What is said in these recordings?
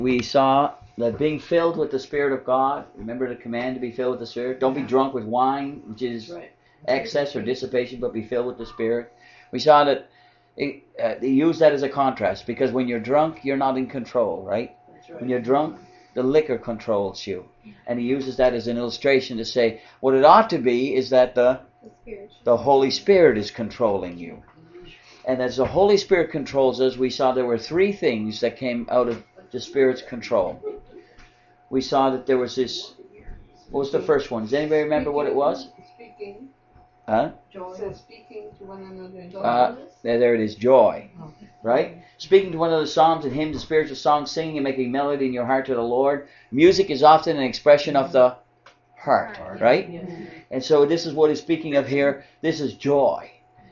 We saw that being filled with the Spirit of God, remember the command to be filled with the Spirit? Don't be drunk with wine, which is excess or dissipation, but be filled with the Spirit. We saw that they use that as a contrast, because when you're drunk, you're not in control, right? When you're drunk, the liquor controls you. And he uses that as an illustration to say what it ought to be is that the Holy Spirit is controlling you. And as the Holy Spirit controls us, we saw there were three things that came out of the Spirit's control. We saw that there was this. What was the first one? Does anybody remember what it was? Speaking. Huh? Joy. So speaking to one another. There it is, joy. Right? Speaking to one another psalms and hymns and spiritual songs, singing and making melody in your heart to the Lord. Music is often an expression of the heart, right? And so this is what he's speaking of here. This is joy.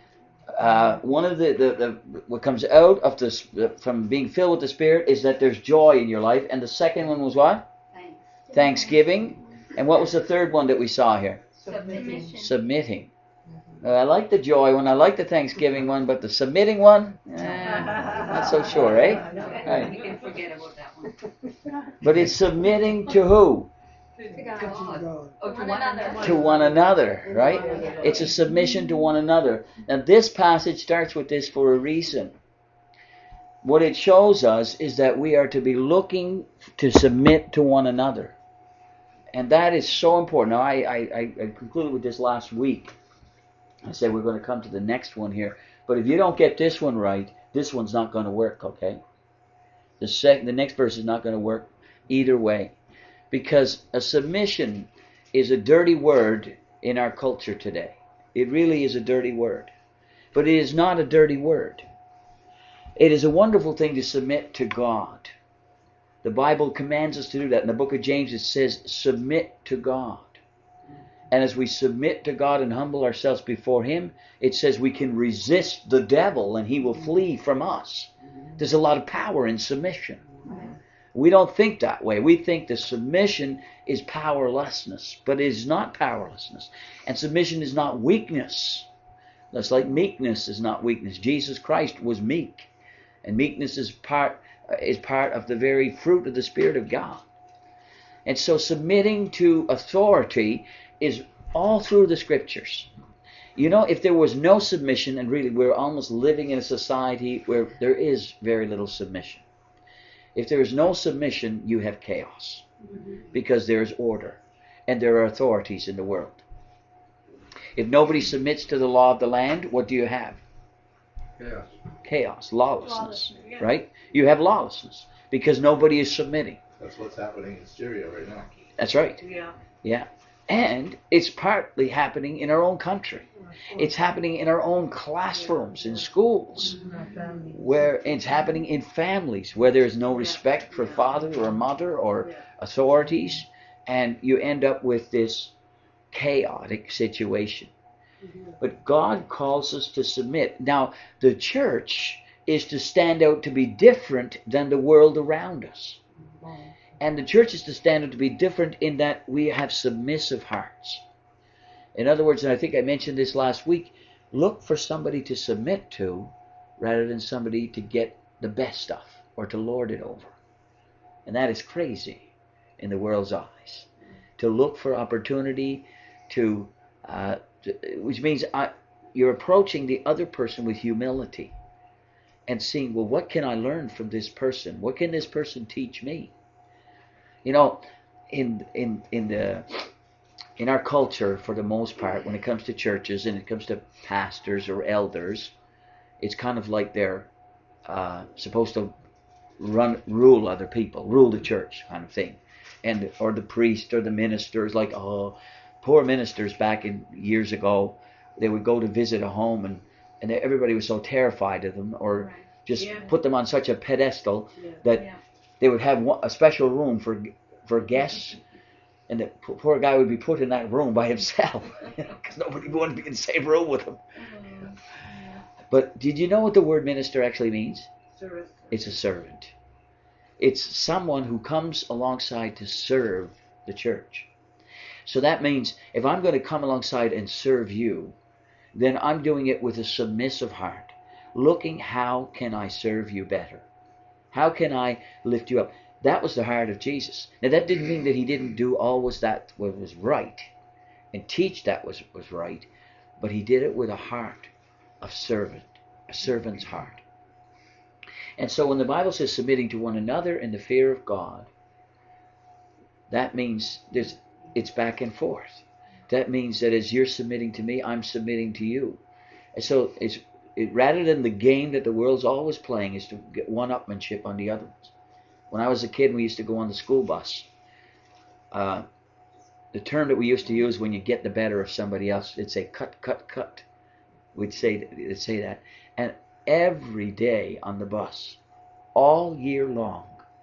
One of the what comes out of this from being filled with the Spirit is that there's joy in your life. And the second one was what? Thanksgiving. And what was the third one that we saw here? Submitting. I like the joy one, I like the Thanksgiving one, but the submitting one, not so sure, eh? Right. You can forget about that one. But it's submitting to who? To God. Oh, to one another, right? It's a submission to one another. Now this passage starts with this for a reason. What it shows us is that we are to be looking to submit to one another. And that is so important. Now I concluded with this last week. I said we're going to come to the next one here. But if you don't get this one right, this one's not going to work, okay? The next verse is not going to work either way. Because a submission is a dirty word in our culture today. It really is a dirty word. But it is not a dirty word. It is a wonderful thing to submit to God. The Bible commands us to do that. In the book of James it says, submit to God. And as we submit to God and humble ourselves before Him, it says we can resist the devil and he will flee from us. There's a lot of power in submission. We don't think that way. We think that submission is powerlessness, but it is not powerlessness. And submission is not weakness. That's like meekness is not weakness. Jesus Christ was meek. And meekness is part of the very fruit of the Spirit of God. And so submitting to authority is all through the Scriptures. You know, if there was no submission, and really we're almost living in a society where there is very little submission. If there is no submission, you have chaos. Because there is order. And there are authorities in the world. If nobody submits to the law of the land, what do you have? Chaos. Lawlessness. Right? You have lawlessness. Because nobody is submitting. That's what's happening in Syria right now. That's right. Yeah. And it's partly happening in our own country. It's happening in our own classrooms, in schools, where it's happening in families, where there's no respect for father or mother or authorities, and you end up with this chaotic situation. But God calls us to submit. Now, the church is to stand out to be different than the world around us. And the church is to stand out to be different in that we have submissive hearts. In other words, and I think I mentioned this last week, look for somebody to submit to rather than somebody to get the best stuff or to lord it over. And that is crazy in the world's eyes. To look for opportunity which means you're approaching the other person with humility and seeing, well, what can I learn from this person? What can this person teach me? You know, in our culture, for the most part, when it comes to churches and it comes to pastors or elders, it's kind of like they're supposed to rule other people, rule the church kind of thing. Or the priest or the ministers, like, poor ministers back in years ago, they would go to visit a home and everybody was so terrified of them, or just put them on such a pedestal that they would have a special room for guests, and the poor guy would be put in that room by himself because nobody wanted to be in the same room with him. But did you know what the word minister actually means? Servant. It's a servant. It's someone who comes alongside to serve the church. So that means if I'm going to come alongside and serve you, then I'm doing it with a submissive heart, looking how can I serve you better? How can I lift you up? That was the heart of Jesus. Now that didn't mean that he didn't do always that what was right and teach that was right, but he did it with a heart of servant, a servant's heart. And so when the Bible says submitting to one another in the fear of God, that means it's back and forth. That means that as you're submitting to me, I'm submitting to you. And so rather than the game that the world's always playing is to get one-upmanship on the other ones. When I was a kid, we used to go on the school bus. The term that we used to use when you get the better of somebody else, it'd say cut, cut, cut. It'd say that. And every day on the bus, all year long,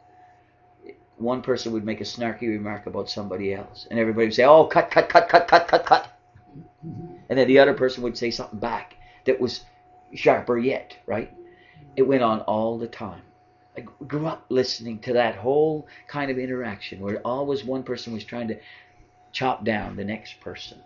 one person would make a snarky remark about somebody else. And everybody would say, oh, cut, cut, cut, cut, cut, cut, cut. And then the other person would say something back that was sharper yet, right? It went on all the time. I grew up listening to that whole kind of interaction where always one person was trying to chop down the next person.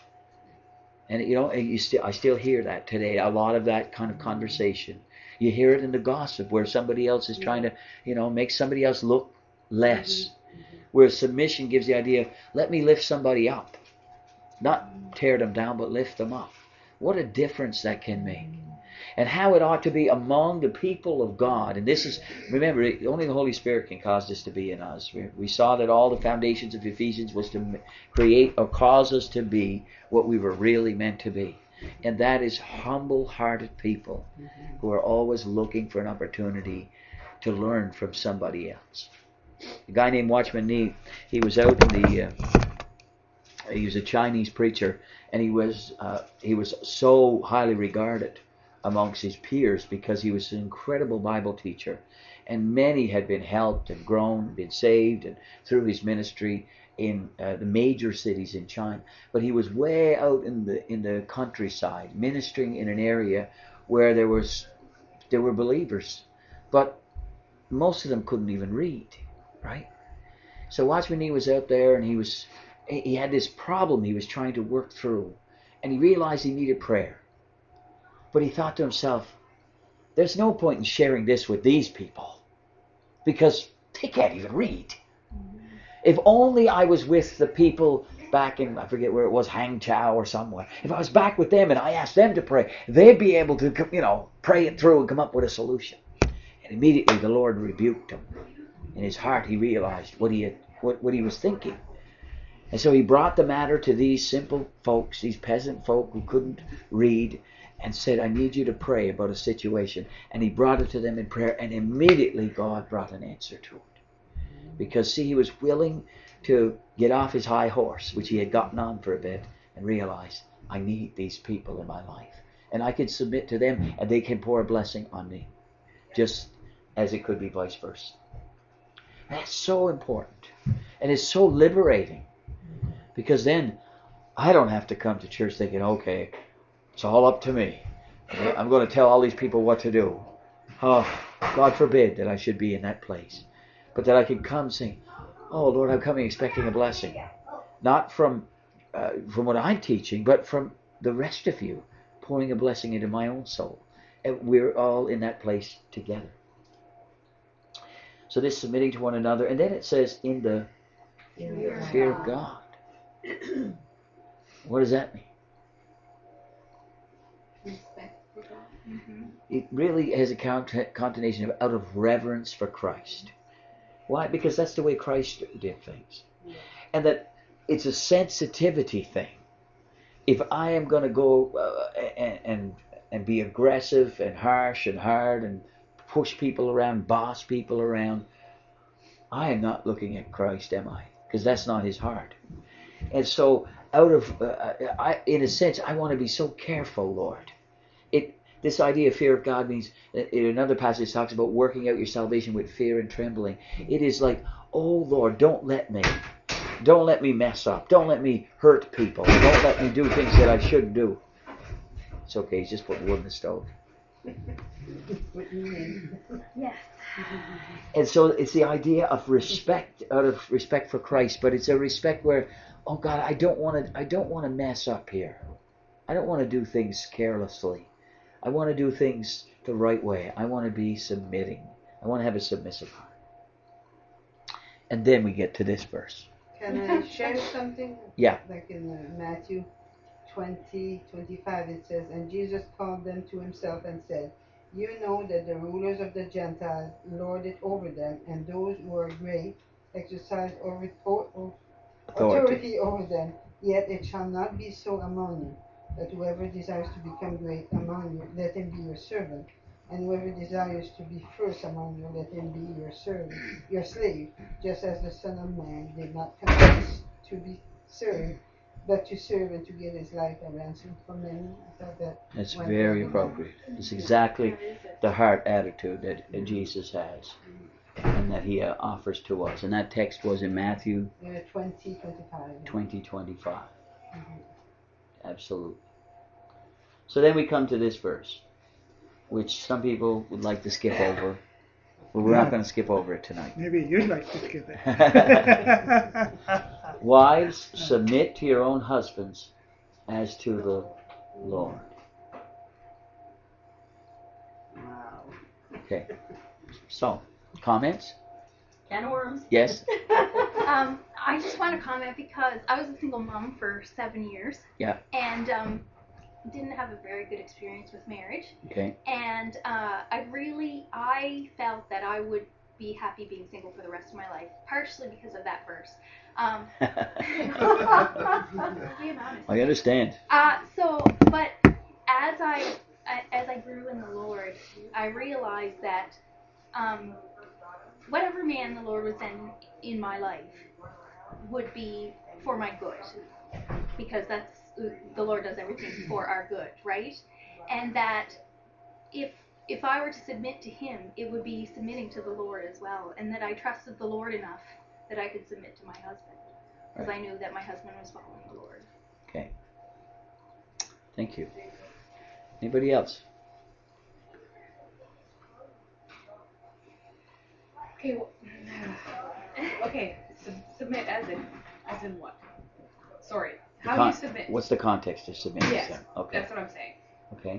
And I still hear that today, a lot of that kind of conversation. You hear it in the gossip where somebody else is trying to, make somebody else look less. Where submission gives the idea, let me lift somebody up. Not tear them down, but lift them up. What a difference that can make. And how it ought to be among the people of God. And this is, remember, only the Holy Spirit can cause this to be in us. We saw that all the foundations of Ephesians was to create or cause us to be what we were really meant to be. And that is humble-hearted people who are always looking for an opportunity to learn from somebody else. A guy named Watchman Nee, he was out in he was a Chinese preacher, and he was so highly regarded amongst his peers because he was an incredible Bible teacher, and many had been helped and grown, been saved, and through his ministry in the major cities in China. But he was way out in the countryside, ministering in an area where there were believers, but most of them couldn't even read, right? So Watchman Nee was out there, and he had this problem he was trying to work through, and he realized he needed prayer. But he thought to himself, there's no point in sharing this with these people because they can't even read. If only I was with the people back in, I forget where it was, Hangzhou or somewhere. If I was back with them and I asked them to pray, they'd be able to, pray it through and come up with a solution. And immediately the Lord rebuked him. In his heart he realized what he was thinking. And so he brought the matter to these simple folks, these peasant folk who couldn't read, and said, I need you to pray about a situation. And he brought it to them in prayer, and immediately God brought an answer to it. Because, see, he was willing to get off his high horse, which he had gotten on for a bit, and realize, I need these people in my life. And I can submit to them, and they can pour a blessing on me, just as it could be vice versa. That's so important. And it's so liberating. Because then I don't have to come to church thinking, okay, it's all up to me. I'm going to tell all these people what to do. Oh, God forbid that I should be in that place. But that I can come saying, oh, Lord, I'm coming expecting a blessing. Not from what I'm teaching, but from the rest of you, pouring a blessing into my own soul. And we're all in that place together. So this submitting to one another. And then it says, in the fear of God. What does that mean? Respect for God. Mm-hmm. It really has a connotation of out of reverence for Christ. Why? Because that's the way Christ did things. And that it's a sensitivity thing. If I am going to go and be aggressive and harsh and hard and push people around, boss people around, I am not looking at Christ, am I? Because that's not his heart. And so, in a sense, I want to be so careful, Lord. This idea of fear of God means, in another passage talks about working out your salvation with fear and trembling. It is like, oh Lord, don't let me mess up. Don't let me hurt people. Don't let me do things that I shouldn't do. It's okay, he's just putting wood in the stove. Yes. And so it's the idea of respect, out of respect for Christ, but it's a respect where, oh God, I don't want to mess up here. I don't want to do things carelessly. I want to do things the right way. I want to be submitting. I want to have a submissive heart. And then we get to this verse. Can I share something? Yeah. Like in Matthew 20:25 it says, and Jesus called them to himself and said, you know that the rulers of the Gentiles lord it over them, and those who are great exercise authority over them. Yet it shall not be so among you, that whoever desires to become great among you, let him be your servant. And whoever desires to be first among you, let him be your servant, your slave, just as the Son of Man did not come to be served, but to serve and to give his life a ransom for many. I thought that's very appropriate. It's exactly the heart attitude that Jesus has and that he offers to us. And that text was in Matthew 20:25. Absolutely. So then we come to this verse, which some people would like to skip over. But we're not going to skip over it tonight. Maybe you'd like to skip it. Wives, submit to your own husbands as to the Lord. Wow. Okay. So, comments? Can of worms. Yes? I just want to comment because I was a single mom for 7 years. Yeah. And didn't have a very good experience with marriage. Okay. And I felt that I would be happy being single for the rest of my life, partially because of that verse. Being honest. I understand. But as I grew in the Lord, I realized that whatever man the Lord was in my life would be for my good, because that's the Lord does everything for our good, right? And that if I were to submit to Him, it would be submitting to the Lord as well, and that I trusted the Lord enough that I could submit to my husband, because I knew that my husband was following the Lord. Okay. Thank you. Anybody else? Okay. Okay. Submit as in what? Sorry. How do you submit? What's the context of submitting? Yes. Okay. That's what I'm saying. Okay.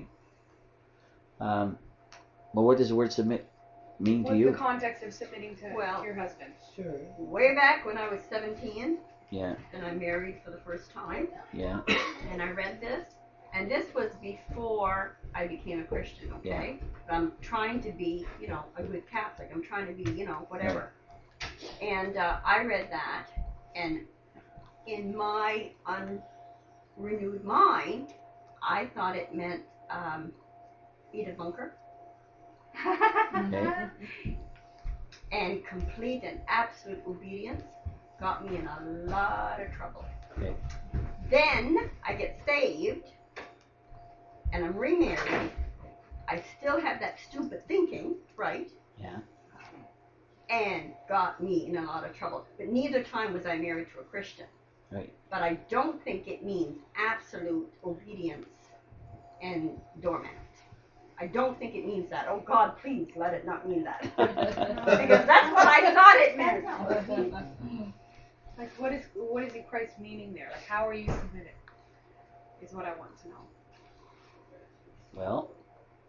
Well, what does the word submit mean to you? What's the context of submitting to your husband? Sure. Way back when I was 17, Yeah. and I married for the first time, Yeah. and I read this, and this was before I became a Christian, okay? But I'm trying to be, a good Catholic. I'm trying to be, whatever. And I read that, and in my unrenewed mind, I thought it meant Edith Bunker. Okay. And complete and absolute obedience got me in a lot of trouble. Okay. Then I get saved, and I'm remarried. I still have that stupid thinking, right? Yeah. And got me in a lot of trouble. But neither time was I married to a Christian. Right. But I don't think it means absolute obedience and dormant. I don't think it means that. Oh God, please let it not mean that. Because that's what I thought it meant. Like, what is Christ meaning there? Like, how are you submitted? Is what I want to know. Well,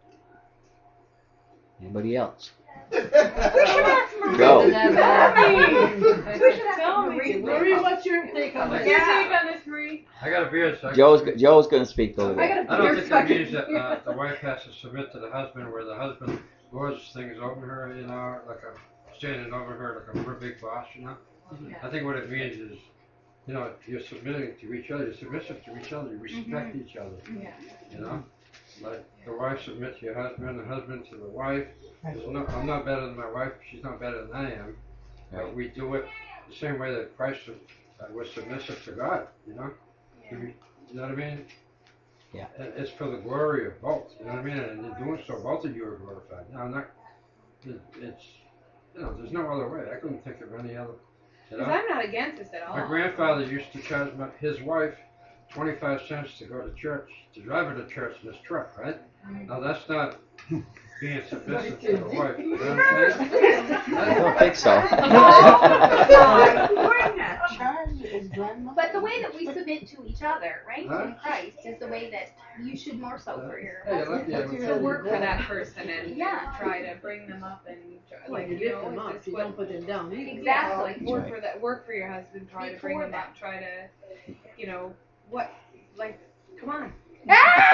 anybody else? We should ask Marie. Go. We should ask Marie. Marie, what's your take on What's this? your take on this, Marie? I got a beer second. Joe's going to speak over I there. got a I don't beer think it second. means that the wife has to submit to the husband, where the husband lords things over her, like a standing over her like a real big boss, I think what it means is, you're submitting to each other, you're submissive to each other, you respect each other. Yeah. Like the wife submits to your husband, the husband to the wife. I'm not better than my wife, she's not better than I am. But we do it the same way that Christ was submissive to God, You know what I mean? Yeah. And it's for the glory of both, you know what I mean? And in doing so, both of you are glorified. Now, it's, there's no other way. I couldn't think of any other. Because I'm not against this at all. My grandfather used to charge his wife 25 cents to go to church, to drive her to church in his truck, right? Now that's not being submissive to the wife, you know what I'm saying? I don't think so. Charge his grandmother But the way that we submit to each other, right, Huh? in Christ, is the way that you should more so for your Hey, husband. So work for that person and Yeah. try to bring them up and like you you lift them know, up, is this you what don't put them down. exactly like work Right. for that, work for your husband, try to bring Before him up, try to, you know, what, like, come on. I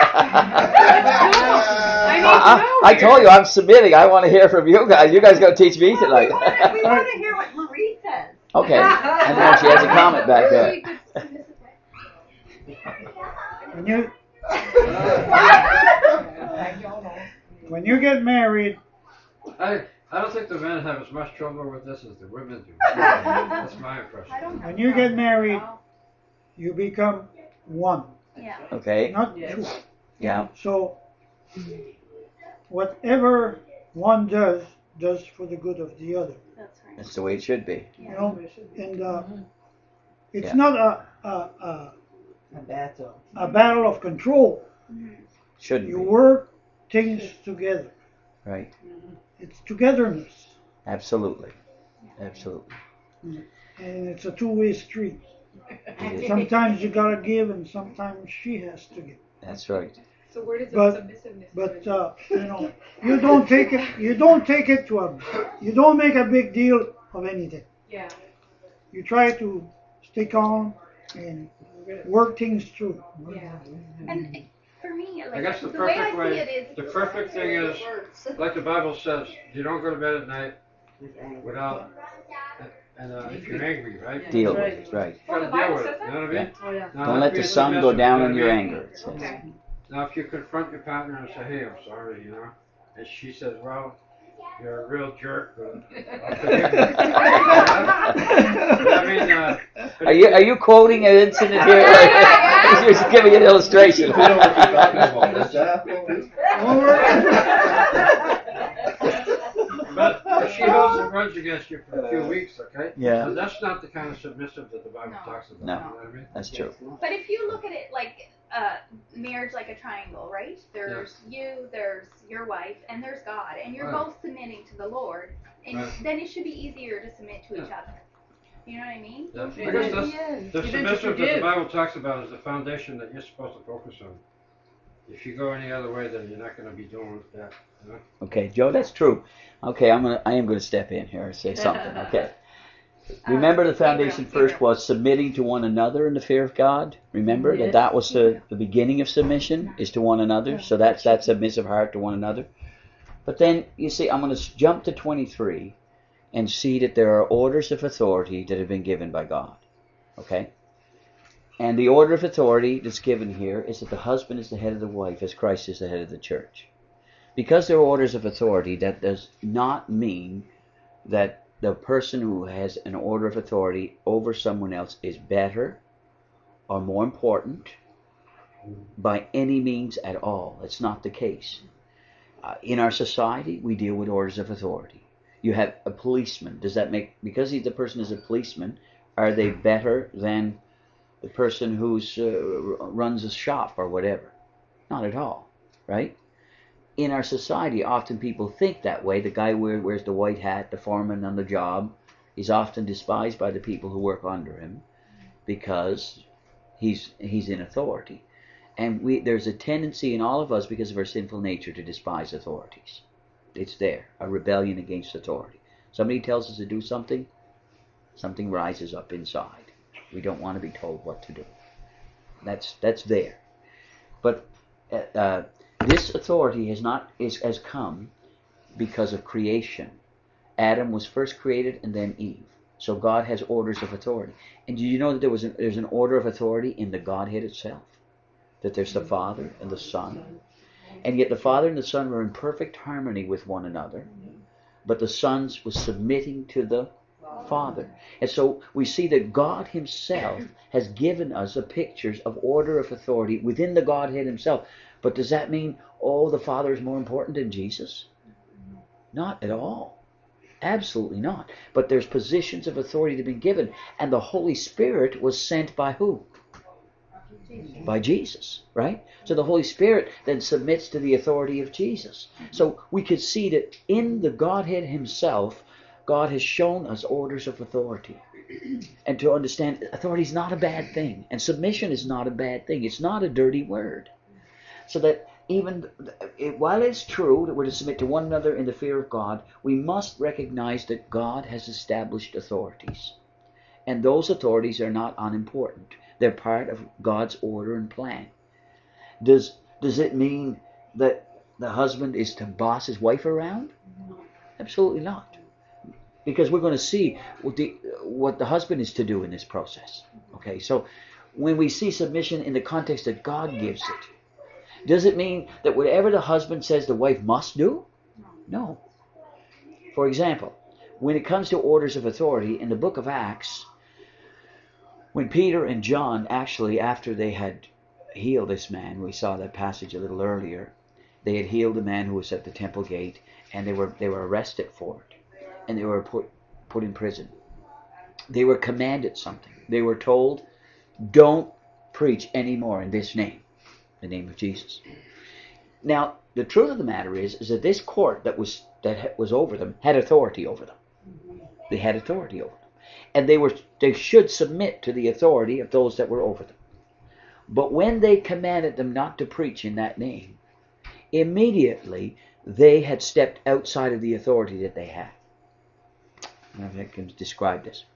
I told you I'm submitting. I want to hear from you guys. You guys got to teach me tonight. We want to hear what Marie says. Okay. And then she has a comment back there. When you get married, I don't think the men have as much trouble with this as the women do. That's my impression. when you get married, you become one, Yeah. Okay. not two. Yeah. So whatever one does for the good of the other. That's right. That's the way it should be. You know, and it's Yeah. not A battle. a battle of control. Shouldn't You be. work things together. Right. It's togetherness, Absolutely. Absolutely. and it's a two-way street. It is. Sometimes you gotta give, and sometimes she has to give. That's right. So where does the But- submissiveness But come in? you know, you don't take it to you don't make a big deal of anything. Yeah. You try to stay calm and work things through. Yeah. And for me, I like, guess the the way I perfect see way, it is, the perfect thing is, like the Bible says, you don't go to bed at night without, and if you're angry, right? Deal with it. Right. You gotta deal with it, you know what I mean? Oh, yeah. Now, Don't that let the means sun go submissive, down you on know your what I mean? anger. It says. Okay. Now, if you confront your partner and say, hey, I'm sorry, you know, and she says, well, you're a real jerk, but I'll forgive you. But I mean, Are you quoting an incident here? Like, you're just giving an illustration. We know what you're talking about. Is that what we- But if she holds a grudge against you for a few weeks, okay? Yeah. So that's not the kind of submissive that the Bible No. talks about. No. You know what I mean? That's true. but if you look at it like marriage like a triangle, right? There's you, there's your wife, and there's God, and you're Right. both submitting to the Lord, and Right. then it should be easier to submit to each other. You know what I mean? Yeah. I And guess at that's, the end, the you need to submissive that the forgive. Bible talks about is the foundation that you're supposed to focus on. If you go any other way, then you're not going to be doing that. You know? Okay, Joe, that's true. Okay, I am going to step in here and say something. Okay. Remember the foundation first was submitting to one another in the fear of God. Remember that that was the beginning of submission is to one another. So that's that submissive heart to one another. But then you see, I'm going to jump to 23 and see that there are orders of authority that have been given by God. Okay? And the order of authority that's given here is that the husband is the head of the wife as Christ is the head of the church. Because there are orders of authority, that does not mean that the person who has an order of authority over someone else is better or more important by any means at all. It's not the case. In our society, we deal with orders of authority. You have a policeman. Does that make, because the person is a policeman, are they better than the person who's runs a shop or whatever? Not at all, right? In our society, often people think that way. The guy wears the white hat, the foreman on the job, is often despised by the people who work under him because he's in authority. And there's a tendency in all of us, because of our sinful nature, to despise authorities. It's there, a rebellion against authority. Somebody tells us to do something, something rises up inside. We don't want to be told what to do. That's there. But this authority has come because of creation. Adam was first created and then Eve. So God has orders of authority. And do you know that there's an order of authority in the Godhead itself? That there's the Father and the Son. And yet the Father and the Son were in perfect harmony with one another. But the Son was submitting to the Father. And so we see that God Himself has given us a pictures of order of authority within the Godhead Himself. But does that mean, the Father is more important than Jesus? Not at all. Absolutely not. But there's positions of authority that have been given. And the Holy Spirit was sent by who? By Jesus, right? So the Holy Spirit then submits to the authority of Jesus. So we could see that in the Godhead Himself, God has shown us orders of authority. And to understand authority is not a bad thing. And submission is not a bad thing. It's not a dirty word. So that even while it's true that we're to submit to one another in the fear of God, we must recognize that God has established authorities. And those authorities are not unimportant. They're part of God's order and plan. Does it mean that the husband is to boss his wife around? Absolutely not. Because we're going to see what the husband is to do in this process. Okay, so when we see submission in the context that God gives it, does it mean that whatever the husband says the wife must do? No. For example, when it comes to orders of authority in the book of Acts, when Peter and John actually, after they had healed this man, we saw that passage a little earlier, they had healed the man who was at the temple gate, and they were arrested for it, and they were put in prison. They were commanded something. They were told, don't preach anymore in this name, the name of Jesus. Now, the truth of the matter is that this court that was over them had authority over them. They had authority over them. And they should submit to the authority of those that were over them. But when they commanded them not to preach in that name, immediately they had stepped outside of the authority that they had. I can describe this.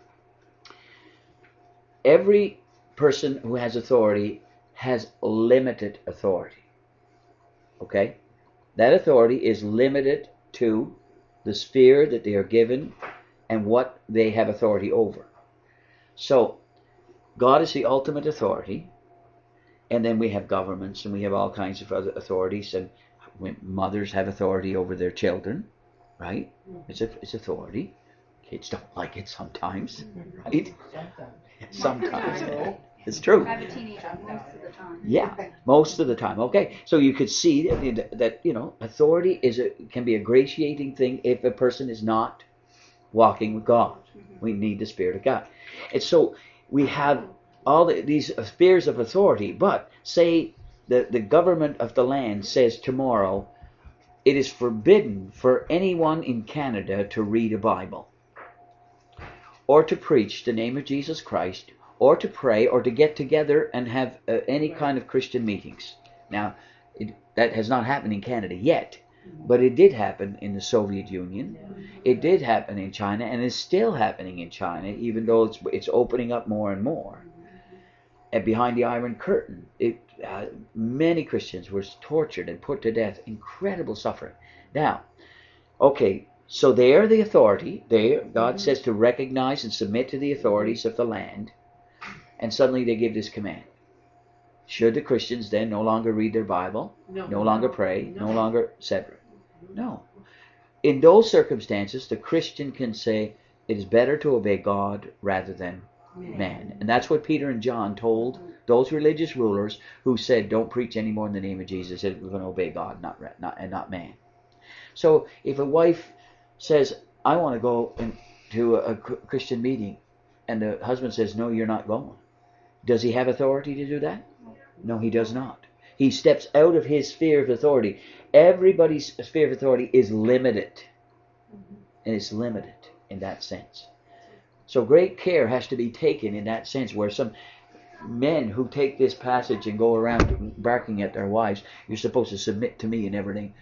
Every person who has authority has limited authority. Okay? That authority is limited to the sphere that they are given and what they have authority over. So, God is the ultimate authority, and then we have governments, and we have all kinds of other authorities, and mothers have authority over their children, right? It's authority. Kids don't like it sometimes, right? Sometimes. It's true. I have a teenager most of the time. Yeah, most of the time. Okay, so you could see that authority can be a gratiating thing if a person is not walking with God. We need the Spirit of God. And so we have all these spheres of authority, but say the government of the land says tomorrow it is forbidden for anyone in Canada to read a Bible or to preach the name of Jesus Christ or to pray or to get together and have any kind of Christian meetings. Now, that has not happened in Canada yet. But it did happen in the Soviet Union. It did happen in China, and it's still happening in China, even though it's opening up more and more. And behind the Iron Curtain, many Christians were tortured and put to death. Incredible suffering. Now, okay, so they are the authority. God says to recognize and submit to the authorities of the land, and suddenly they give this command. Should the Christians then no longer read their Bible, no longer pray, no longer etc.? No. In those circumstances, the Christian can say it is better to obey God rather than man. And that's what Peter and John told those religious rulers who said, don't preach anymore in the name of Jesus. They said, we're going to obey God, not man. So if a wife says, I want to go to a Christian meeting, and the husband says, no, you're not going, does he have authority to do that? No, he does not. He steps out of his sphere of authority. Everybody's sphere of authority is limited. And it's limited in that sense. So great care has to be taken in that sense, where some men who take this passage and go around barking at their wives, you're supposed to submit to me and everything.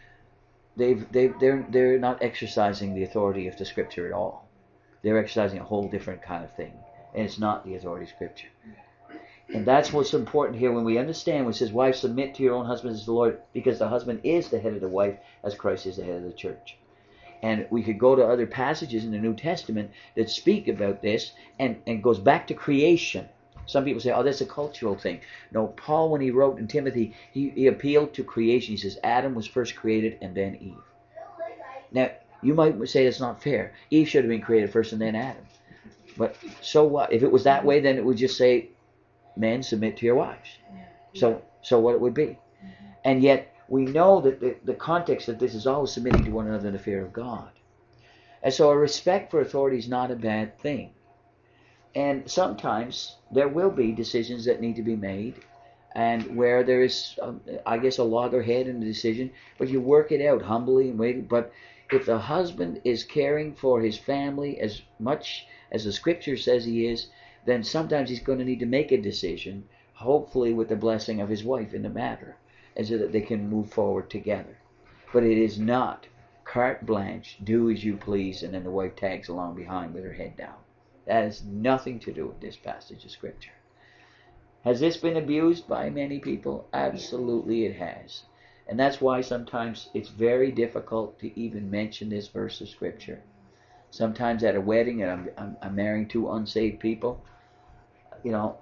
They're not exercising the authority of the Scripture at all. They're exercising a whole different kind of thing. And it's not the authority of Scripture. And that's what's important here when we understand when it says, wives, submit to your own husbands as the Lord, because the husband is the head of the wife as Christ is the head of the church. And we could go to other passages in the New Testament that speak about this and goes back to creation. Some people say, oh, that's a cultural thing. No, Paul, when he wrote in Timothy, he appealed to creation. He says, Adam was first created and then Eve. Now, you might say that's not fair. Eve should have been created first and then Adam. But so what? If it was that way, then it would just say, men, submit to your wives. So what it would be. And yet, we know that the context of this is always submitting to one another in the fear of God. And so a respect for authority is not a bad thing. And sometimes there will be decisions that need to be made, and where there is, I guess, a loggerhead in the decision, but you work it out humbly and wait. But if the husband is caring for his family as much as the scripture says he is, then sometimes he's going to need to make a decision, hopefully with the blessing of his wife in the matter, and so that they can move forward together. But it is not carte blanche, do as you please, and then the wife tags along behind with her head down. That has nothing to do with this passage of scripture. Has this been abused by many people? Absolutely it has. And that's why sometimes it's very difficult to even mention this verse of scripture. Sometimes at a wedding, and I'm marrying two unsaved people, you know,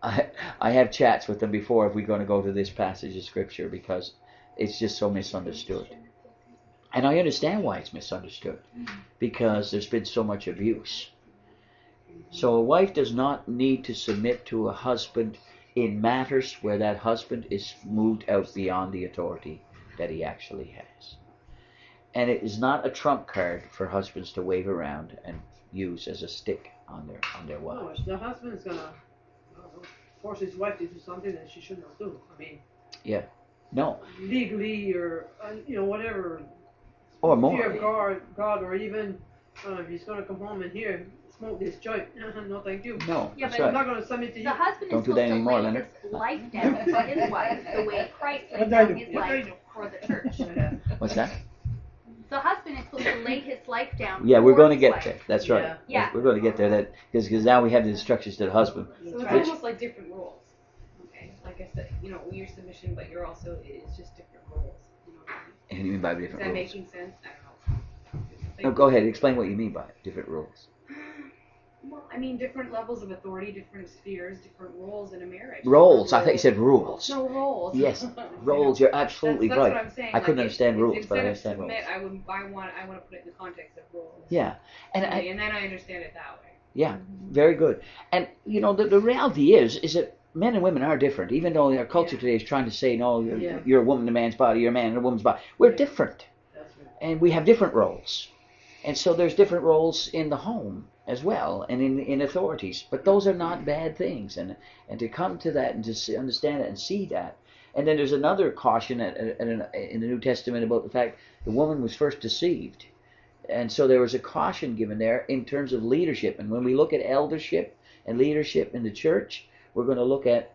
I have chats with them before if we're going to go to this passage of scripture, because it's just so misunderstood. And I understand why it's misunderstood, because there's been so much abuse. So a wife does not need to submit to a husband in matters where that husband is moved out beyond the authority that he actually has. And it is not a trump card for husbands to wave around and use as a stick on their No, wives. if the husband's gonna force his wife to do something that she should not do. I mean, Yeah. No. legally or whatever. Or Fear more. of God, or even if he's gonna come home and here smoke this joint. No, thank you. No, Yeah, that's but I'm right. not gonna submit to The you. husband Don't is do that supposed to anymore, lay Leonard. his life down for his wife the way Christ laid What I down do? his life for the church. What's that? The husband is supposed to lay his life down. Yeah, we're for going to his get wife. there. That's right. Yeah. We're going to get there. That because now we have the instructions to the husband. So it's Which- almost like different rules. Okay. Like I said, your submission, but you're also, it's just different rules. You know what I mean? And you mean by Is different that rules? making sense? I don't know. No, go ahead. Explain what you mean by different rules. Well, I mean, different levels of authority, different spheres, different roles in a marriage. Roles. I thought you said rules. No, roles. Yes, You know? roles. You're absolutely that's right. what I'm saying. I couldn't Like, understand it's rules, but I instead understand of roles. submit, I want to put it in the context of roles. Yeah, and And then I understand it that way. yeah, very good. And the reality is that men and women are different. Even though our culture today is trying to say, no, you're a woman in a man's body, you're a man in a woman's body. We're different, That's right. and we have different roles. And so there's different roles in the home as well, and in authorities. But those are not bad things, and to come to that and to understand it and see that. And then there's another caution in the New Testament about the fact the woman was first deceived. And so there was a caution given there in terms of leadership. And when we look at eldership and leadership in the church, we're going to look at,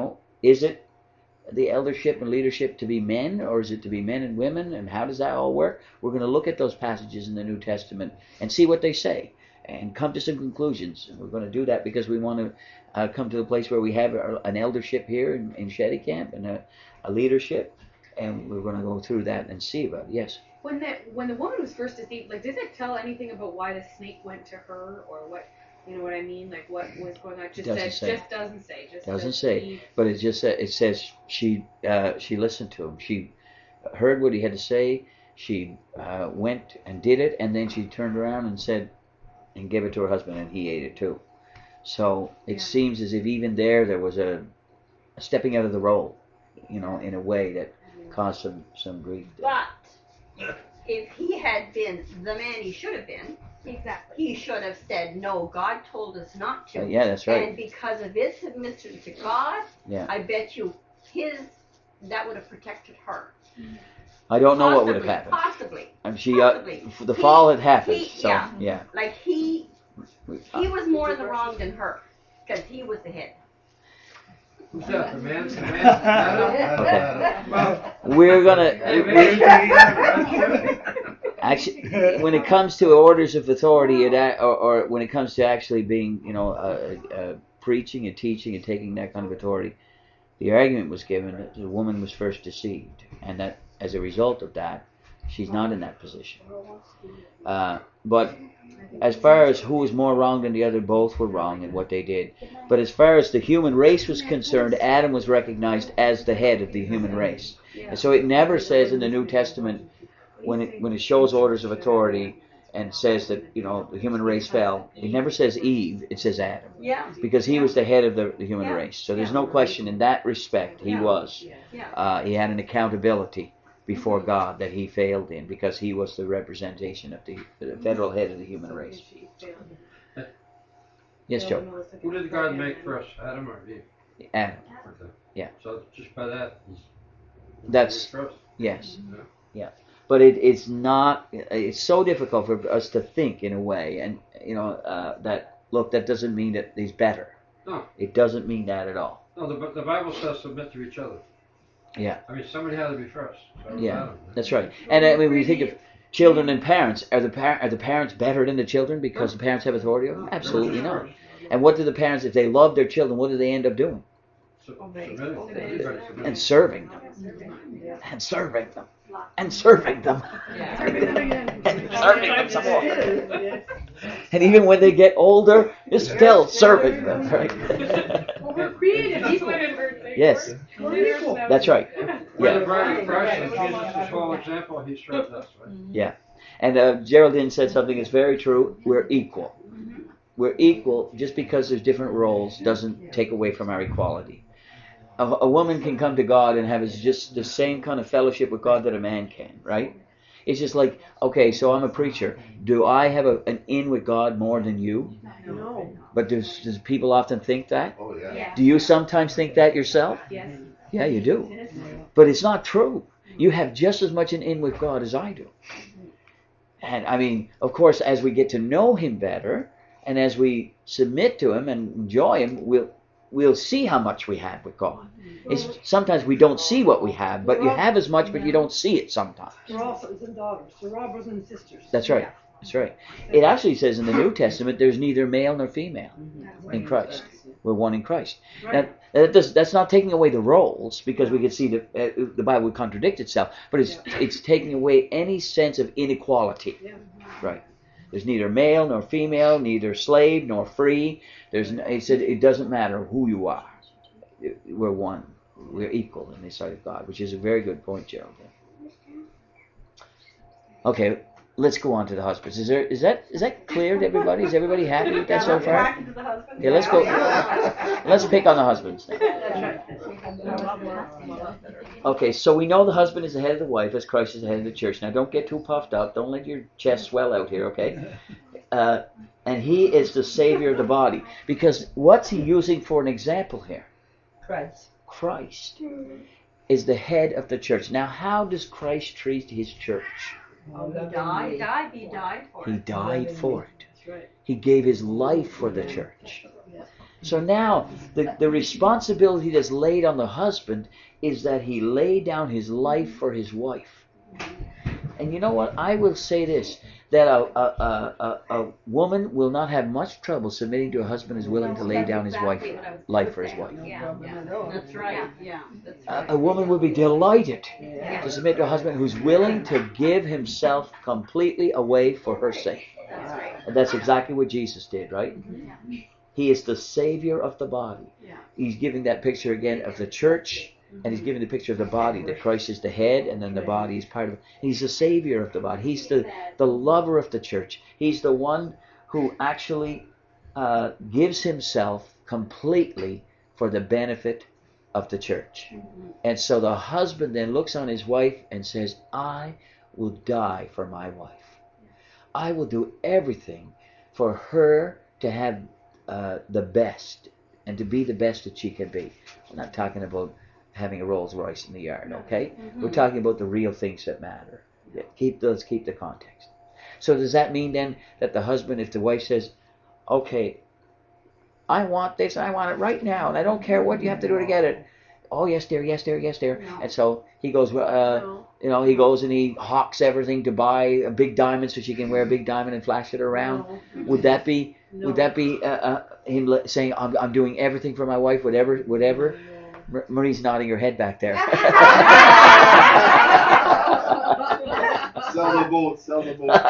is it the eldership and leadership to be men, or is it to be men and women, and how does that all work? We're going to look at those passages in the New Testament and see what they say and come to some conclusions. And we're going to do that because we want to come to the place where we have an eldership here in Shetty Camp and a leadership, and we're going to go through that and see about it. Yes? When the woman was first deceived, like, does it tell anything about why the snake went to her, or what? You know what I mean? Like, what was going on? It just Doesn't says, say. just doesn't say. Just Doesn't says say, he- but it says she listened to him. She heard what he had to say. She went and did it, and then she turned around and said, and gave it to her husband, and he ate it too. So it seems as if even there was a stepping out of the role, in a way that caused some grief. But if he had been the man he should have been, Exactly. he should have said, no, God told us not to. Yeah, that's right. And because of his submission to God, Yeah. I bet you that would have protected her. I don't know what would have happened. Possibly. And she, Possibly. the fall had happened. he- So yeah. yeah. Like he was more in the wrong than her. Because he was the head. Who's that? The man? The man? Okay. Well, We're gonna. hey, Actually, when it comes to orders of authority, or when it comes to actually being, preaching and teaching and taking that kind of authority, the argument was given that the woman was first deceived, and that as a result of that, she's not in that position. But as far as who was more wrong than the other, both were wrong in what they did. But as far as the human race was concerned, Adam was recognized as the head of the human race. And so it never says in the New Testament, when it shows orders of authority and says that the human race fell, it never says Eve, it says Adam, Yeah. because he was the head of the human Yeah. race. So there's no question in that respect he was. Yeah. He had an accountability before God that he failed in, because he was the representation of the federal head of the human race. Yes, Joe. who did God make first, Adam or Eve? Adam. Okay. Yeah. So just by that, That's first. yes. Yeah. Yeah. But it's not. It's so difficult for us to think in a way, and that look. That doesn't mean that he's better. No. It doesn't mean that at all. No, the Bible says submit to each other. Yeah. I mean, somebody had to be first. So Yeah, Adam. that's right. And I mean, when you think of children and parents, are the parents better than the children because the parents have authority over them? Absolutely not. And what do the parents, if they love their children, what do they end up doing? And serving them. And serving them. And serving them. And serving them some more. And even when they get older, you're still serving them, right? We're creative people. Yes, that's right. When the Yeah, bride of Christ and Jesus' whole example, he served us, right? yeah. And Geraldine said something that's very true. We're equal. We're equal. Just because there's different roles doesn't take away from our equality. A woman can come to God and have just the same kind of fellowship with God that a man can, right? It's just like, okay, so I'm a preacher. Do I have an in with God more than you? No. But does people often think that? Oh, yeah. Yeah. Do you sometimes think that yourself? Yes. Yeah, you do. But it's not true. You have just as much an in with God as I do. And I mean, of course, as we get to know Him better, and as we submit to Him and enjoy Him, we'll see how much we have with God. Sometimes we don't see what we have, but you have as much, but you don't see it sometimes. We're all sons and daughters. We're all brothers and sisters. That's right. That's right. It actually says in the New Testament, there's neither male nor female in Christ. We're one in Christ. Now, that's not taking away the roles, because we could see the Bible would contradict itself, but it's taking away any sense of inequality. Right. There's neither male nor female, neither slave nor free. He said it doesn't matter who you are. We're one. We're equal in the sight of God, which is a very good point, Gerald. Okay, let's go on to the husbands. Is that clear to everybody? Is everybody happy with that so far? Yeah, let's go. Let's pick on the husbands now. Okay, so we know the husband is the head of the wife, as Christ is the head of the church. Now, don't get too puffed up. Don't let your chest swell out here, okay? And he is the Savior of the body. Because what's he using for an example here? Christ is the head of the church. Now, how does Christ treat his church? He died for it. He died for it. He gave his life for the church. So now, the responsibility that's laid on the husband is that he lay down his life for his wife. And you know what? I will say this, that a woman will not have much trouble submitting to a husband who's willing to lay down his life for his wife. Yeah. That's right. Yeah. That's right. A woman will be delighted to submit to a husband who's willing to give himself completely away for her sake. That's right. And that's exactly what Jesus did, right? He is the Savior of the body. He's giving that picture again of the church, and he's giving the picture of the body, that Christ is the head, and then the body is part of it. He's the Savior of the body. He's the lover of the church. He's the one who actually gives himself completely for the benefit of the church. And so the husband then looks on his wife and says, I will die for my wife. I will do everything for her to have the best, and to be the best that she can be. We're not talking about having a Rolls Royce in the yard, okay? We're talking about the real things that matter. Let's keep the context. So does that mean then that the husband, if the wife says, okay, I want this, I want it right now, and I don't care what you have to do to get it. Oh, yes, dear, yes, dear, yes, dear. No. And so he goes, he goes and he hawks everything to buy a big diamond so she can wear a big diamond and flash it around. No. Would that be him saying, I'm doing everything for my wife, whatever? No. Marie's nodding her head back there. Sell the boat, sell the boat.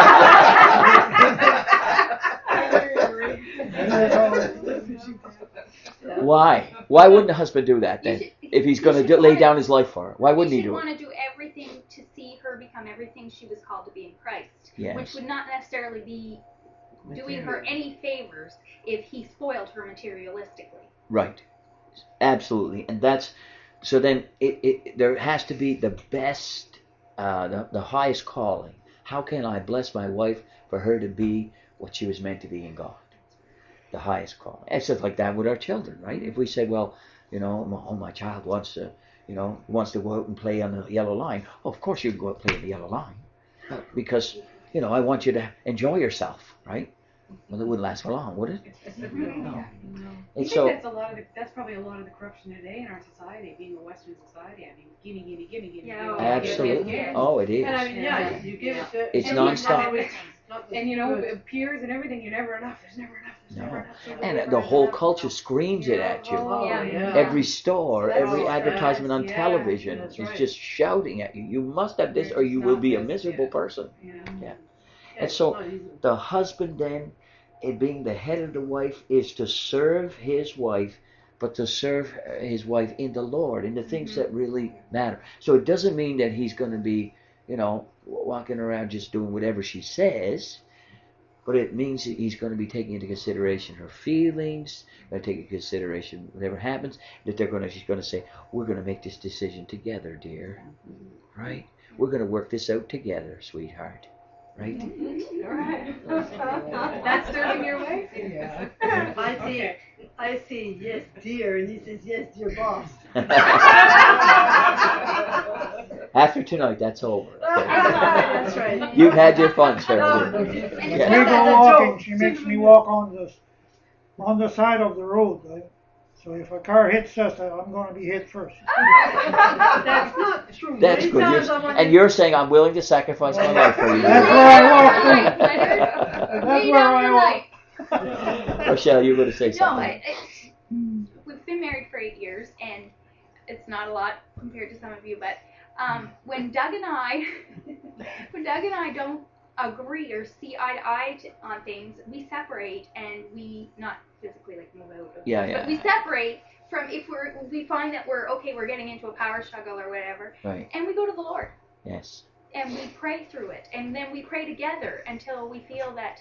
Why? Why wouldn't a husband do that then? If he's going to lay down his life for her, why wouldn't he do it? He should want to do everything to see her become everything she was called to be in Christ. Yes. Which would not necessarily be doing her any favors if he spoiled her materialistically. Right. Absolutely. And that's, so then there has to be the best, the highest calling. How can I bless my wife for her to be what she was meant to be in God? The highest calling. It's just like that with our children, right? If we say, well, my child wants to, wants to go out and play on the yellow line. Oh, of course you can go out and play on the yellow line. Because, I want you to enjoy yourself, right? Well, it wouldn't last for long, would it? No. I And think so, that's probably a lot of the corruption today in our society, being a Western society. I mean, gimme. Yeah, absolutely. Give. Oh, it is. And I mean, yeah, you give it to. It's and nonstop. And peers and everything, you're never enough. There's never enough. There's never enough. And the whole culture screams it at you. Oh, Yeah. yeah. Every store, every Yes, advertisement on yes, television that's is right. just shouting at you. You must have this or you will be a miserable person. Yeah. And so the husband then, in being the head of the wife, is to serve his wife, but to serve his wife in the Lord, in the things that really matter. So it doesn't mean that he's going to be, walking around just doing whatever she says, but it means that he's going to be taking into consideration her feelings, going to take into consideration whatever happens, that she's going to say, we're going to make this decision together, dear, right? We're going to work this out together, sweetheart. Right? That's serving your wife? Yeah. I say yes, dear, and he says yes, dear boss. After tonight, that's over. That's right. You've had your fun, sir. And it's We Yeah. not go that- walking, she makes me walk on the side of the road. So if a car hits us, I'm going to be hit first. That's not true. That's Many good. times I want And to- you're saying I'm willing to sacrifice my life for you. That's where I walk Right, through. Leonard? That's Lay where down I your walk. life. Rochelle, you're going to say No, something. we've been married for 8 years, and it's not a lot compared to some of you, but when Doug and I don't agree or see eye to eye on things, we separate, and we not physically like move out. But we separate from if we find that we're getting into a power struggle or whatever, Right. and we go to the Lord. Yes. And we pray through it, and then we pray together until we feel that,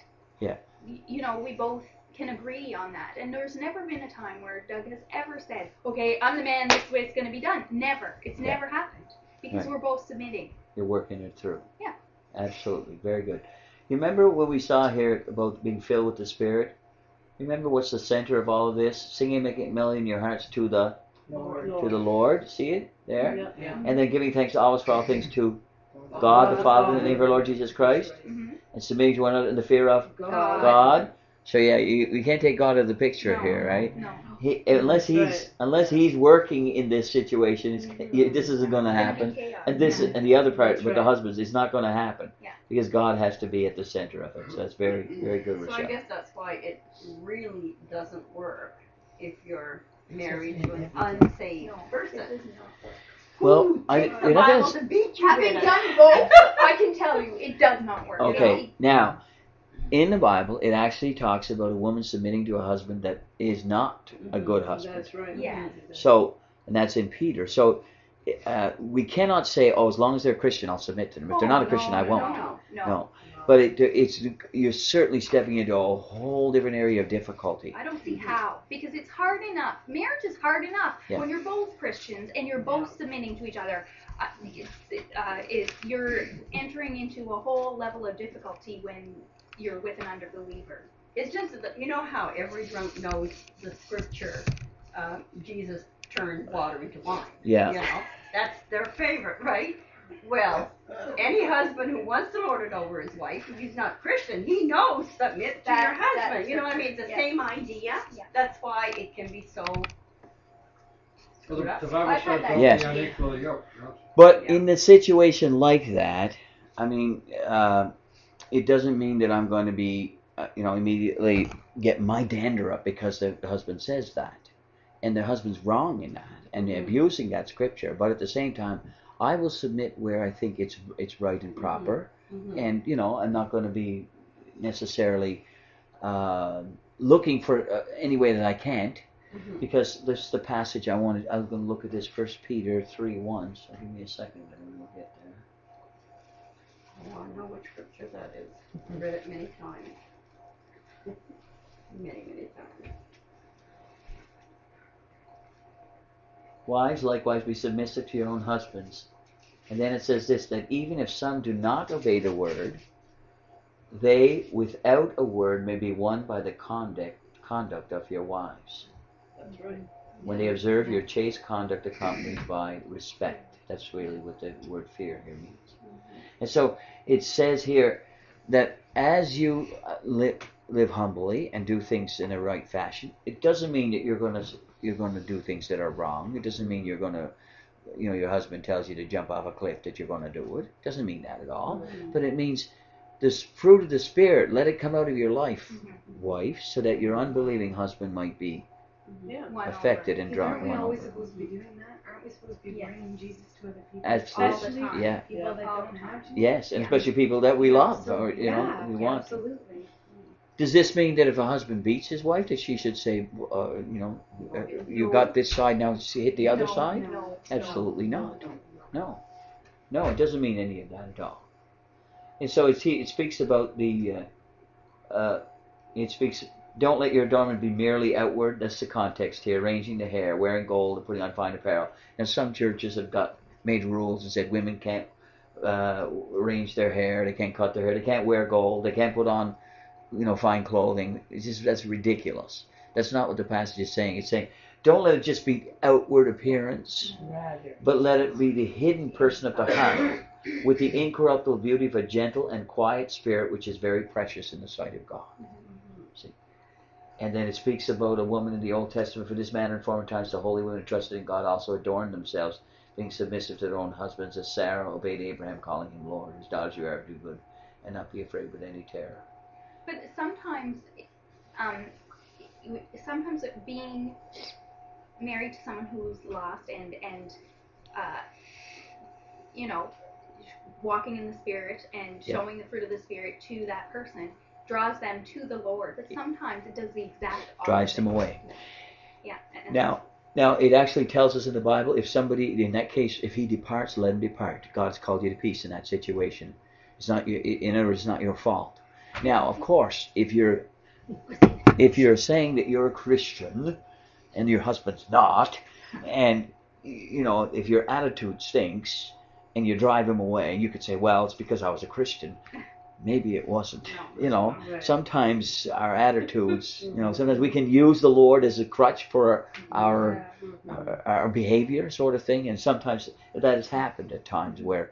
we both can agree on that. And there's never been a time where Doug has ever said, okay, I'm the man, this way it's going to be done. Never. It's never happened. Because Right. we're both submitting. You're working it through. Yeah. Absolutely. Very good. You remember what we saw here about being filled with the Spirit? Remember what's the center of all of this? Singing, making melody in your hearts to the Lord. See it there? Yeah. And then giving thanks always for all things to God the Father in the name of our Lord Jesus Christ. Mm-hmm. And submitting to one another in the fear of God. God. So we can't take God out of the picture here, right? No. Unless he's working in this situation, this isn't going to happen. And and the other part with the husbands, it's not going to happen. Yeah. Because God has to be at the center of it. So that's very, very good, So I Rochelle. guess that's why it really doesn't work if you're married to an unsaved person. Well, Take the you're not Bible gonna to beat you Having with it. done both, I can tell you, it does not work. Okay, now, in the Bible, it actually talks about a woman submitting to a husband that is not a good husband. That's right. Yeah. So, and that's in Peter. So, we cannot say, oh, as long as they're Christian, I'll submit to them. If they're not a Christian, I won't. No. But you're certainly stepping into a whole different area of difficulty. I don't see how. Because it's hard enough. Marriage is hard enough when you're both Christians and you're both submitting to each other. You're entering into a whole level of difficulty when you're with an unbeliever. It's just that you know how every drunk knows the scripture, Jesus turned water into wine. Yeah. You know, that's their favorite, right? Well, any husband who wants to lord it over his wife, if he's not Christian, he knows submit to your husband. You know what I mean? It's the same idea. Yeah. That's why it can be so. Well, the I've Bible had says that. don't Yes. be unequally yoked. You know? But in a situation like that, I mean, it doesn't mean that I'm going to be, immediately get my dander up because the husband says that. And the husband's wrong in that and abusing that scripture. But at the same time, I will submit where I think it's right and proper. Mm-hmm. And, I'm not going to be necessarily looking for any way that I can't. Mm-hmm. Because this is the passage I wanted. I'm going to look at this 1 Peter 3:1. So give me a second and we'll get there. Oh, I know which scripture that is. I've read it many times. Many times. Wives, likewise, be submissive to your own husbands. And then it says this, that even if some do not obey the word, they without a word may be won by the conduct of your wives. That's right. When they observe your chaste conduct accompanied by respect. That's really what the word fear here means. And so it says here that as you live humbly and do things in a right fashion, it doesn't mean that you're going to do things that are wrong. It doesn't mean you're going to, your husband tells you to jump off a cliff that you're going to do it. It doesn't mean that at all. But it means this fruit of the Spirit, let it come out of your life, wife, so that your unbelieving husband might be affected and drawn. Aren't we always supposed to be doing that? Aren't we supposed to be bringing Jesus to other people? Absolutely. All the time. Yeah. People that don't have Jesus. Yes, and especially people that we love, or we want. Absolutely. Does this mean that if a husband beats his wife, that she should say, you got this side, now hit the other side? No, Absolutely not. No, it doesn't mean any of that at all. And so it speaks about don't let your adornment be merely outward. That's the context here. Arranging the hair, wearing gold, and putting on fine apparel. And some churches have made rules and said women can't arrange their hair, they can't cut their hair, they can't wear gold, they can't put on fine clothing. That's ridiculous. That's not what the passage is saying. It's saying, don't let it just be outward appearance, but let it be the hidden person of the heart, with the incorruptible beauty of a gentle and quiet spirit, which is very precious in the sight of God. See? And then it speaks about a woman in the Old Testament. For this manner in former times the holy women who trusted in God also adorned themselves, being submissive to their own husbands, as Sarah obeyed Abraham, calling him Lord. His daughters you are, do good, and not be afraid with any terror. But sometimes being married to someone who's lost and walking in the Spirit and showing the fruit of the Spirit to that person draws them to the Lord. But sometimes it does the exact opposite. Drives them away. Yeah. Now it actually tells us in the Bible, if somebody, in that case, if he departs, let him depart. God's called you to peace in that situation. It's not in other words, it's not your fault. Now, of course, if you're saying that you're a Christian and your husband's not, and if your attitude stinks and you drive him away, you could say, well, it's because I was a Christian. Maybe it wasn't. Sometimes our attitudes, sometimes we can use the Lord as a crutch for our behavior, sort of thing, and sometimes that has happened at times where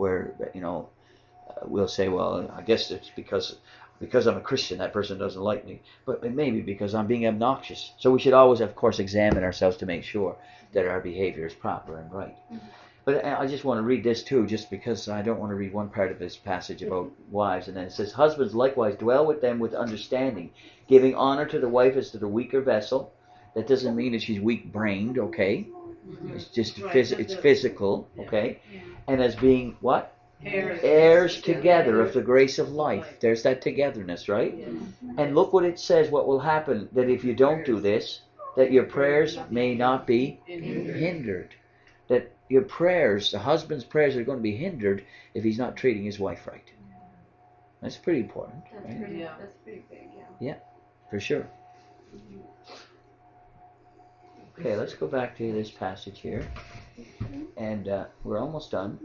we'll say, well, I guess it's because I'm a Christian, that person doesn't like me. But maybe because I'm being obnoxious. So we should always, of course, examine ourselves to make sure that our behavior is proper and right. Mm-hmm. But I just want to read this too, just because I don't want to read one part of this passage about wives. And then it says, husbands likewise dwell with them with understanding, giving honor to the wife as to the weaker vessel. That doesn't mean that she's weak-brained, okay? Mm-hmm. It's just it's physical, okay? Yeah. And as being what? Heirs together of the grace of life. There's that togetherness, right? Yes. And look what it says, what will happen, that if you don't do this, that your prayers may not be hindered. That your prayers, the husband's prayers, are going to be hindered if he's not treating his wife right. That's pretty important. That's right? That's pretty big, yeah. Yeah, for sure. Okay, let's go back to this passage here. And we're almost done.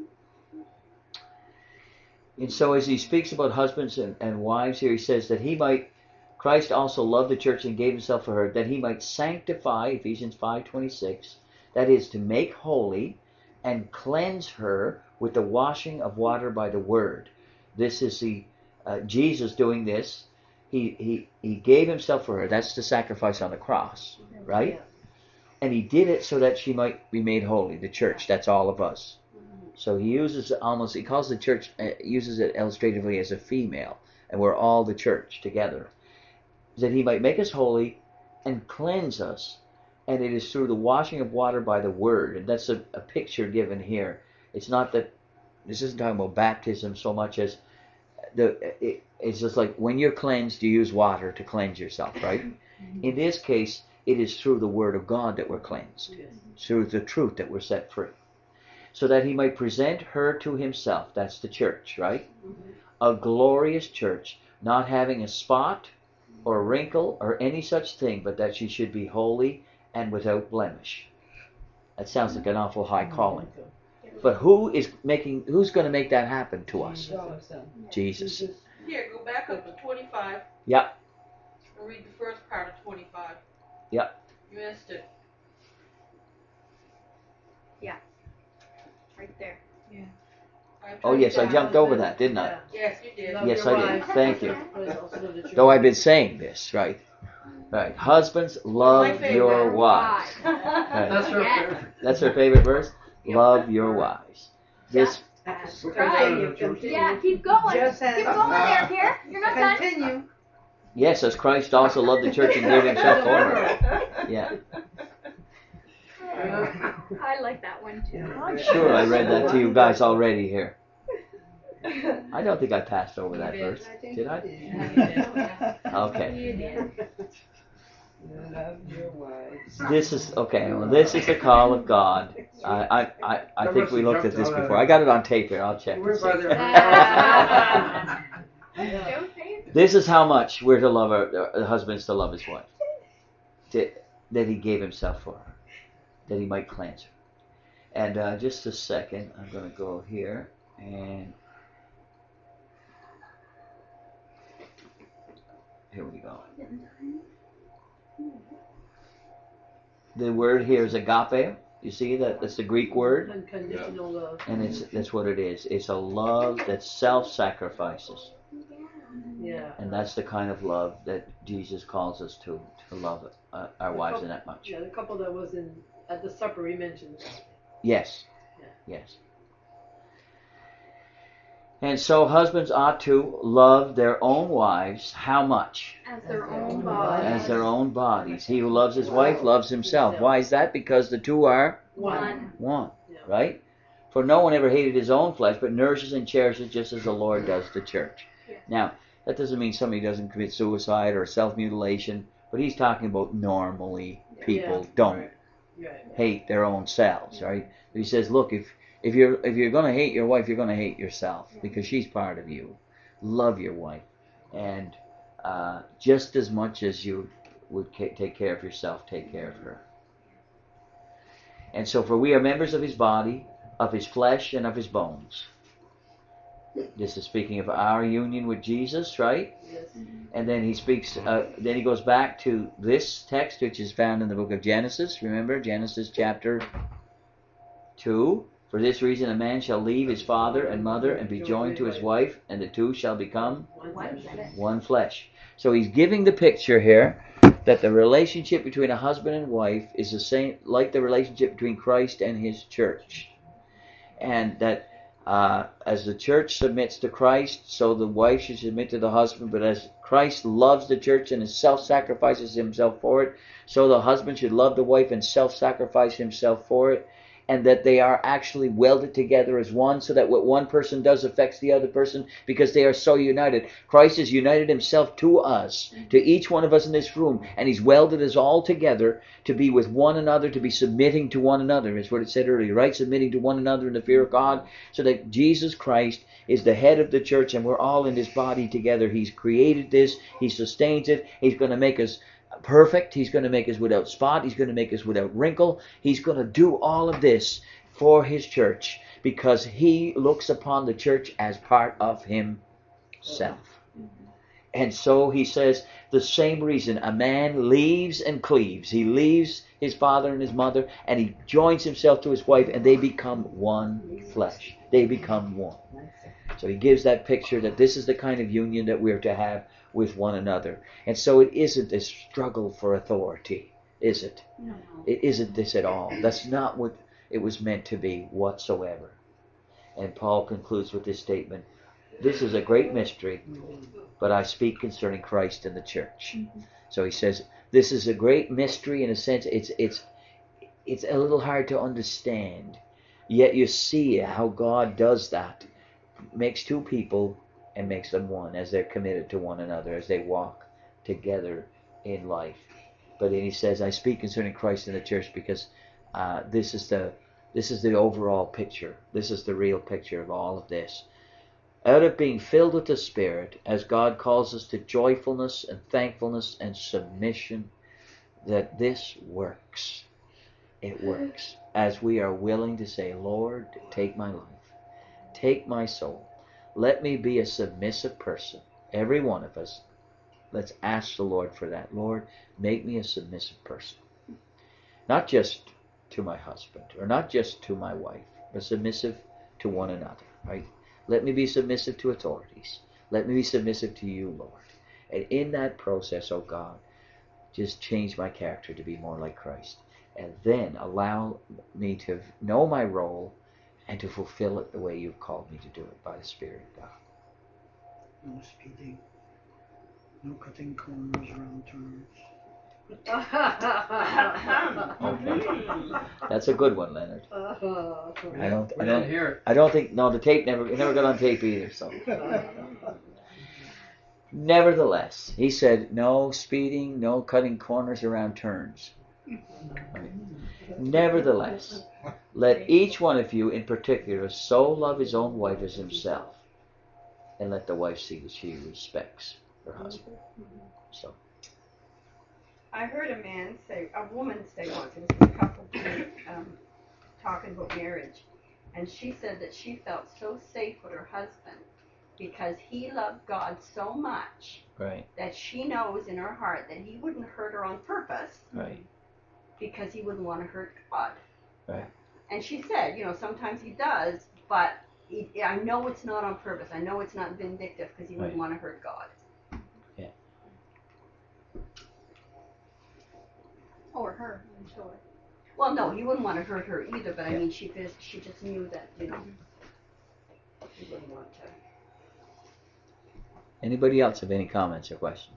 And so as he speaks about husbands and wives here, he says that Christ also loved the church and gave himself for her, that he might sanctify, Ephesians 5:26, that is, to make holy and cleanse her with the washing of water by the word. This is Jesus doing this. He gave himself for her. That's the sacrifice on the cross, right? Yeah. And he did it so that she might be made holy, the church. That's all of us. So he calls the church, uses it illustratively as a female, and we're all the church together. That he might make us holy and cleanse us, and it is through the washing of water by the word. And that's a picture given here. It's not that, this isn't talking about baptism so much as, it's just like when you're cleansed, you use water to cleanse yourself, right? In this case, it is through the word of God that we're cleansed, through the truth that we're set free. So that he might present her to himself, that's the church, right? Mm-hmm. A glorious church, not having a spot or wrinkle or any such thing, but that she should be holy and without blemish. That sounds like an awful high calling. But who's going to make that happen to us? Jesus. Here, go back up to 25. Yep. And read the first part of 25. Yep. You missed it. Oh yes, I jumped over that, didn't I? Yes, you did. Yes, I did. Thank you. Though I've been saying this, right? Right. Husbands, love your wives. Right. That's her. Yes. That's her favorite verse. Love your wives. This. Yeah, keep going. Just as Keep going there, Pierre. You're not done. continue. Yes, as Christ also loved the church and gave himself for her. Yeah. I like that one too. I'm sure I read that to you guys already here. I don't think I passed over that verse. Did I? Okay. Love your wives. This is okay. Well, this is the call of God. I think we looked at this before. I got it on tape here. I'll check. And We're see. by there. Don't say it. This is how much we're to love our husbands to love his wife. That he gave himself for her, that he might cleanse her. And just a second, I'm going to go here and here we go. The word here is agape. You see that? That's the Greek word, Unconditional love. and that's what it is. It's a love that self-sacrifices, Yeah. and that's the kind of love that Jesus calls us to love our wives in that much. Yeah, the couple that was at the supper he mentioned. Yes, yes. And so husbands ought to love their own wives. How much? As their own bodies. As their own bodies. He who loves his wife loves himself. Why is that? Because the two are One. one, Yeah. right? For no one ever hated his own flesh, but nourishes and cherishes just as the Lord does the church. Yeah. Now, that doesn't mean somebody doesn't commit suicide or self-mutilation, but he's talking about normally people don't Right. hate their own selves, right? He says, look, if you're going to hate your wife, you're going to hate yourself because she's part of you. Love your wife, and just as much as you would take care of yourself, take care of her. And so, for we are members of his body, of his flesh, and of his bones. This is speaking of our union with Jesus, right? Yes. And then he speaks. Then he goes back to this text, which is found in the book of Genesis. Remember, Genesis chapter 2. For this reason, a man shall leave his father and mother and be joined to his wife, and the two shall become one flesh. So he's giving the picture here that the relationship between a husband and wife is the same, like the relationship between Christ and his church, and that as the church submits to Christ, so the wife should submit to the husband. But as Christ loves the church and self-sacrifices himself for it, so the husband should love the wife and self-sacrifice himself for it. And that they are actually welded together as one, so that what one person does affects the other person because they are so united. Christ has united himself to us, to each one of us in this room, and he's welded us all together to be with one another, to be submitting to one another. Is what it said earlier, right? Submitting to one another in the fear of God, so that Jesus Christ is the head of the church and we're all in his body together. He's created this, he sustains it, he's going to make us perfect. He's going to make us without spot. He's going to make us without wrinkle. He's going to do all of this for his church because he looks upon the church as part of himself. And so he says the same reason a man leaves and cleaves. He leaves his father and his mother and he joins himself to his wife and they become one flesh. They become one. So he gives that picture that this is the kind of union that we're to have with one another. And so it isn't a struggle for authority, is it? No. It isn't this at all. That's not what it was meant to be whatsoever. And Paul concludes with this statement, this is a great mystery, but I speak concerning Christ and the church. So he says, this is a great mystery in a sense. It's a little hard to understand. Yet you see how God does that. Makes two people and makes them one as they're committed to one another, as they walk together in life. But then he says, I speak concerning Christ and the church because this is the overall picture. This is the real picture of all of this. Out of being filled with the Spirit, as God calls us to joyfulness and thankfulness and submission, that this works. It works. As we are willing to say, Lord, take my life. Take my soul. Let me be a submissive person. Every one of us. Let's ask the Lord for that. Lord, make me a submissive person. Not just to my husband, or not just to my wife, but submissive to one another, right? Let me be submissive to authorities. Let me be submissive to you, Lord. And in that process, oh God, just change my character to be more like Christ. And then allow me to know my role and to fulfill it the way you've called me to do it by the Spirit of God. No speeding. No cutting corners around turns. That's a good one, Leonard. We didn't hear it. I don't think, no, the tape it never got on tape either, so. Nevertheless, he said, no speeding, no cutting corners around turns. Right. Nevertheless, let each one of you in particular so love his own wife as himself, and let the wife see that she respects her husband. So. I heard a woman say once, it was a couple talking about marriage, and she said that she felt so safe with her husband because he loved God so much, right, that she knows in her heart that he wouldn't hurt her on purpose, right, because he wouldn't want to hurt God. Right. And she said, sometimes he does, but I know it's not on purpose. I know it's not vindictive because he wouldn't want to hurt God. Yeah. Or her, I'm sure. Well, no, he wouldn't want to hurt her either, but I mean, she just knew that, he wouldn't want to. Anybody else have any comments or questions?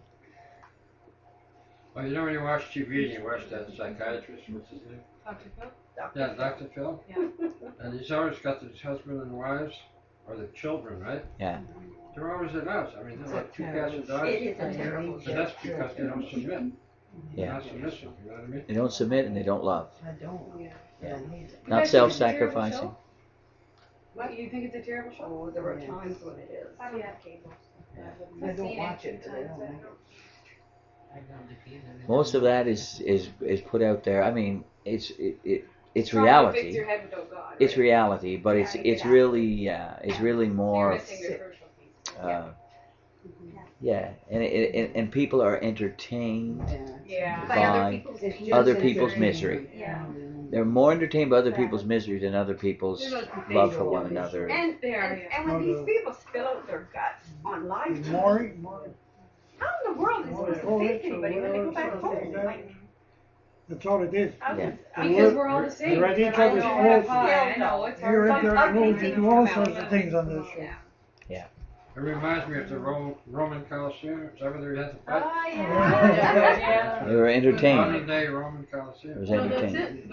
Well, when you watch TV and you watch that psychiatrist, what's his name? Dr. Phil? Yeah, Dr. Phil. Yeah. And he's always got his husband and wives, or the children, right? Yeah. They're always at us. I mean, they're like two cats and dogs. It is a terrible But that's because they don't submit. They're Yeah. not submissive, you know what I mean? They don't submit and they don't love. I don't. Yeah. Yeah. You Not guys think it's a terrible self-sacrificing. show? What, you think it's a terrible show? Oh, there are times when it is. I don't have cable. I don't watch it, but I don't like it. Most of that is put out there. I mean, it's Trying to fix reality. your head without God, It's right? reality, but Yeah, it's exactly. really it's really You're more. missing the crucial piece. Yeah, and people are entertained Yeah. By other by people's It's pain. just other people's entertainment. misery. Yeah. They're more entertained by other people's misery than other people's love for one another. And when these people spill out their guts on live TV, More. how in the world is it supposed to face anybody when they go back home? Like, That's all it is. Yeah. Because we're all the same. You're at each I other's know, throats. I know, it's You're hard. at their throats. You do all sorts of things on this show. It reminds me of the Roman Colosseum. Is that where they had to fight? Oh, yeah. They were entertained. Modern day Roman It Colosseum. was Well, that's entertaining. it.